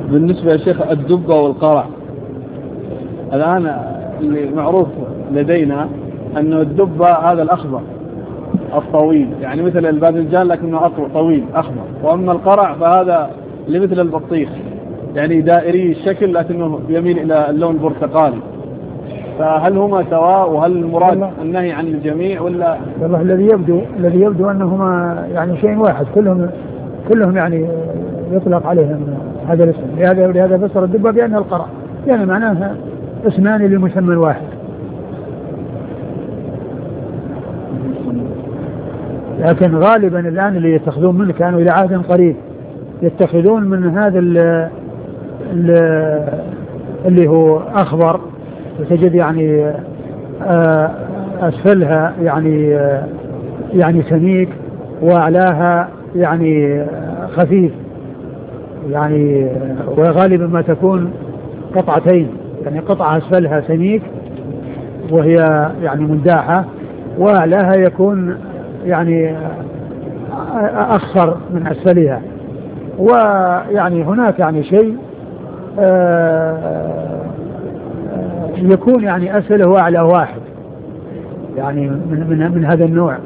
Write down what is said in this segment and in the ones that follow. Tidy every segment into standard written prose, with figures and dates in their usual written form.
بالنسبة يا شيخ الدبة والقرع، الآن اللي معروف لدينا أنه الدبة هذا الأخضر الطويل، يعني مثل الباذنجان لكنه أطول طويل أخضر، وأما القرع فهذا اللي مثل البطيخ يعني دائري الشكل لكنه يميل إلى اللون البرتقالي، فهل هما سواء وهل المراد النهي عن الجميع ولا؟ والله الذي يبدو أنهما يعني شيء واحد، كلهم يعني يطلق عليهم هذا الاسم، لهذا فسر الدبة بأنها القرع، يعني معناها اسمان لمسمى واحد. لكن غالبا الآن اللي يتخذون منه كانوا إلى عهد قريب يتخذون من هذا اللي هو أخضر، وتجد يعني أسفلها يعني سميك وأعلاها يعني خفيف، يعني وغالبا ما تكون قطعتين، يعني قطعة أسفلها سميك وهي يعني منداحة، وأعلاها يكون يعني أخصر من أسفلها. ويعني هناك يعني شيء يكون يعني أسفله وأعلى واحد، يعني من هذا النوع،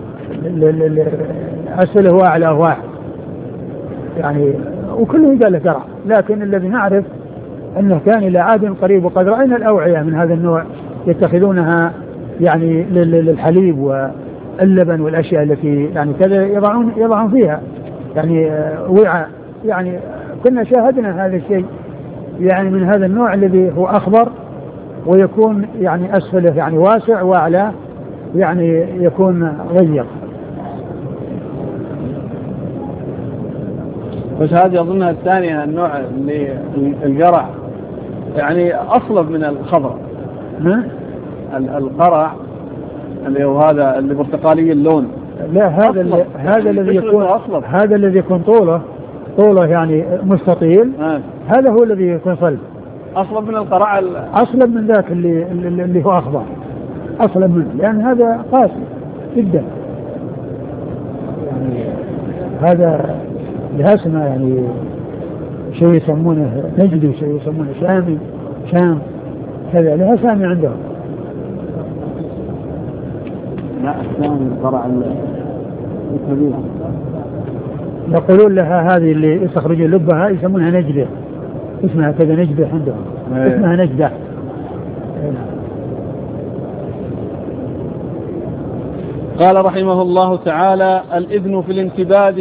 أسفله وأعلى واحد يعني، وكله يقال له قرع. لكن الذي نعرف أنه كان إلى عهد قريب، وقد رأينا الأوعية من هذا النوع يتخذونها يعني للحليب واللبن والأشياء التي يعني كذا يضعون فيها يعني وعاء، يعني كنا شاهدنا هذا الشيء يعني من هذا النوع الذي هو أخضر، ويكون يعني أسفله يعني واسع، وأعلى يعني يكون ضيق. بس هذه أظنها الثانية، النوع اللي القرع يعني أصلب من الخضر. القرع اللي هو هذا اللي برتقالي اللون، لا هذا الذي يكون طوله يعني مستطيل، هذا هو الذي يكون صلب، أصلب من القرع، أصلب من ذاك اللي هو أخضر، أصلب منه، لأن هذا قاسي جدا يعني. هذا لها اسمه يعني شيء يسمونه نجدي وشيء يسمونه شام هذا لها سامي عندهم. لا الثاني القرع الكبير يقولون لها هذه اللي يستخرجون لبها يسمونها نجدة، اسمها كذا نجدة عندهم، اسمها نجدة. قال رحمه الله تعالى: الإذن في الانتباد